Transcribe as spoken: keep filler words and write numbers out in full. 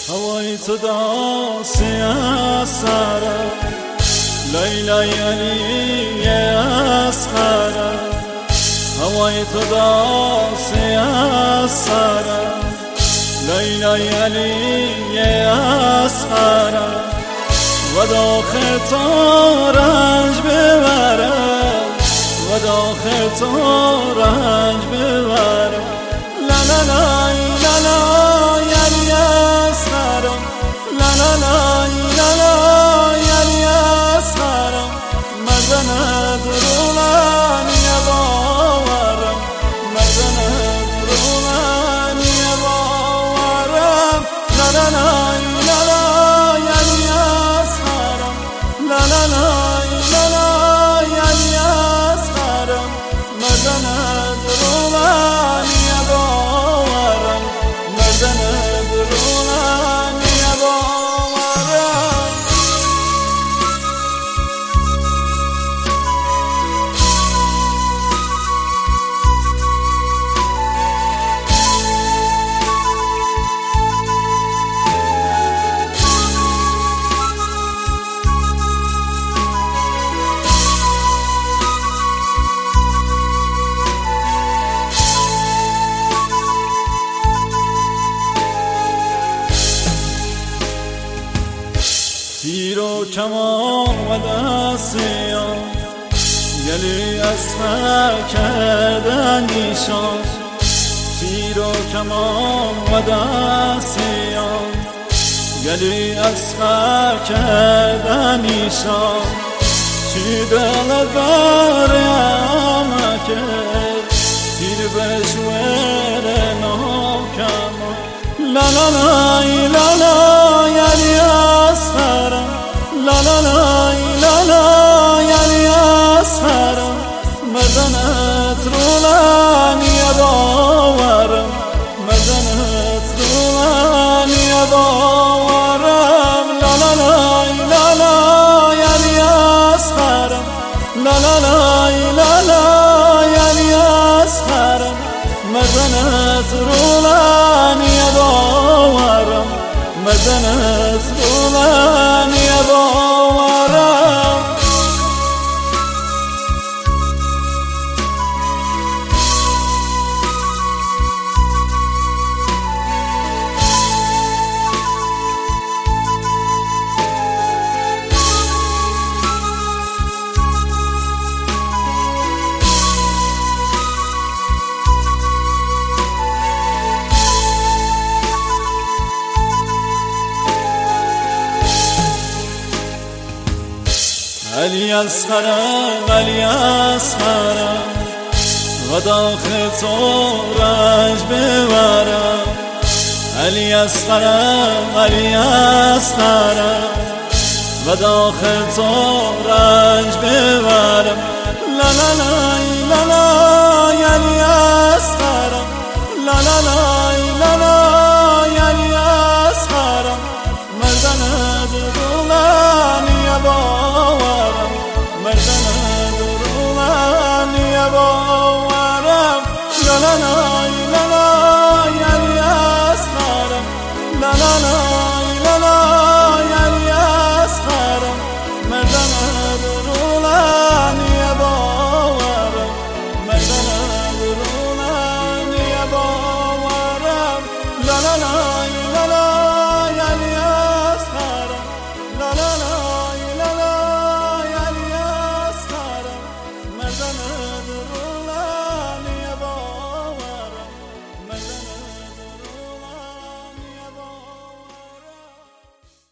هوای تو داسی از سرم لیلای علی اصغرم هوای تو داسی از سرم لیلای علی اصغرم و داخل تو رنج ببرم و داخل تو رنج ببرم لا لا لا لا لا علی اصغرم لا لا لا لا لا علی اصغرم مردن درونی باورم مردن درونی باورم لا لا لا لا لا علی اصغرم لا لا لا لا لا علی اصغرم مردن درونی باورم مردن درونی باورم تیر و کمان و دستیان گلی اسخر کردن نیشان تیر و کمان و دستیان گلی اسخر کردن نیشان چی دل بریم کرد تیر بشور ناکمان لا لا لا لا لا علی اصغرم لا لا لا لا لا علی اصغرم مردنت رولانی باورم مردنت رولانی باورم لا لا لا لا لا علی اصغرم لا لا لا لا لا علی اصغرم مردنت رولانی باورم مردنت رولانی باورم علی اصغرم علی اصغرم و داخل تو رنج ببرم علی اصغرم علی اصغرم و داخل تو رنج ببرم لا لا لا لا لا علی اصغرم لا لا لا لا لا علی اصغرم مردن درونی باورم مردن درونی باورم لا لا لا